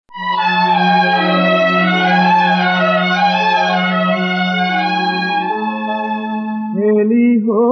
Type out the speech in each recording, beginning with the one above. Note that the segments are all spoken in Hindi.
खेली हो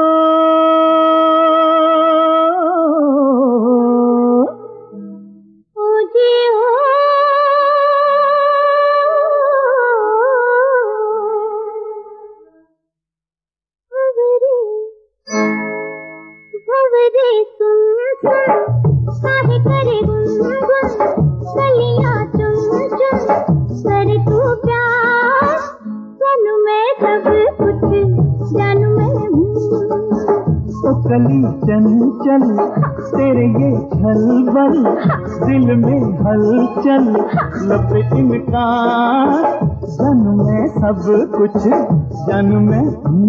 कली चंचल तेरे ये छलबल दिल में हलचल लब इनकार जानू मैं सब कुछ जानू मैं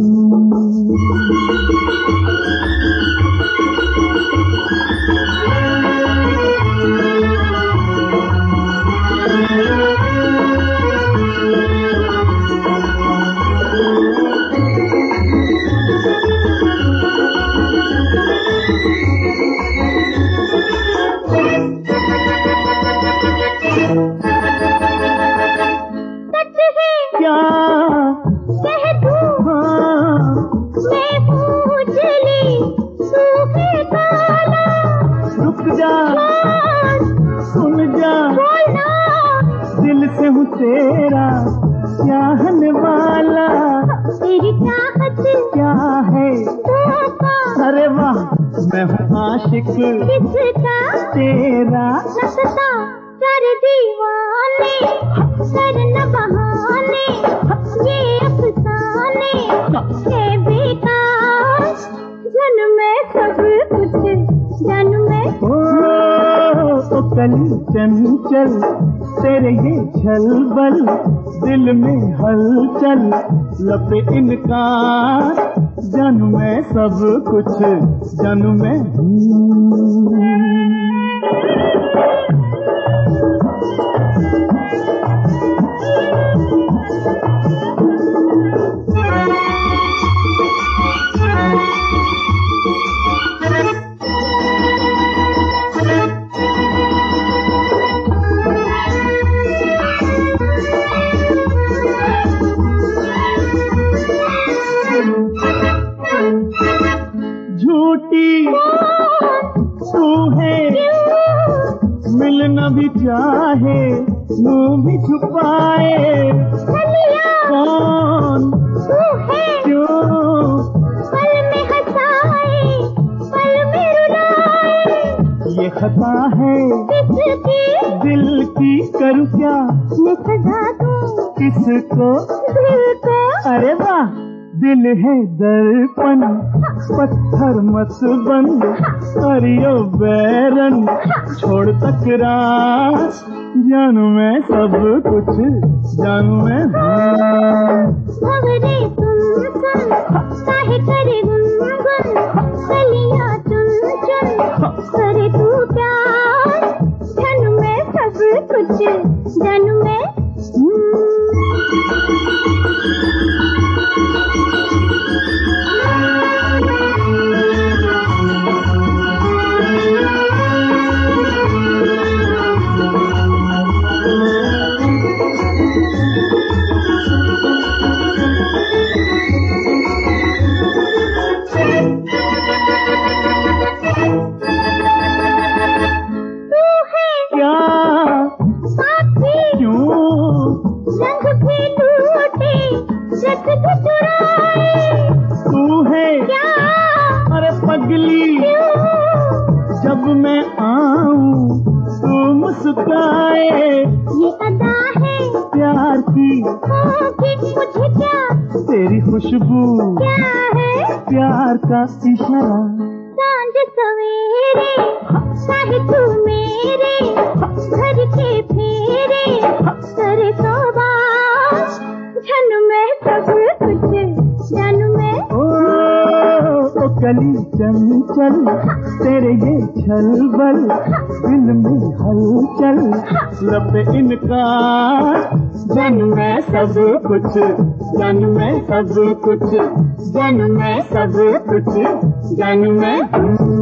तेरा चाहने वाला तेरी चाहत क्या है अरे वाह मैं हूँ आशिक किसका तेरा नशा कर दीवाने कर न बहाने ये अफसाने है बेकार जानू मैं सब कुछ जानू मैं ओ कली चंचल तेरे ये छलबल दिल में हलचल लब इनकार जानू मैं सब कुछ जानू मैं मिलना भी चाहे मुंह भी छुपाए कौन तू है क्यों पल में हंसाए पल में रुलाए ये खता है किसकी दिल की करूँ क्या मैं सजा दूं किसको दिल को अरे वाह दिल है दर्पण पत्थर मत बन करियो बैरन छोड़ तकरार जानू मैं सब कुछ जानू मैं भंवरे तुम सुन काहे करे गुनगुन कलियां चुन चुन करे तू प्यार जानू मैं सब कुछ जानू मैं जब मैं आऊं तू मुस्काए ये अदा है प्यार की होगी मुझे क्या तेरी खुशबू क्या है प्यार का इशारा सांझ सवेरे चाहे तू मेरे घर के फेरे करे तौबा जानू मैं सब कुछ जानू मैं ओ कली चंचल तेरे ये छलबल दिल में हलचल लब इनकार जानू मैं सब कुछ जानू मैं सब कुछ जानू मैं सब कुछ जानू मैं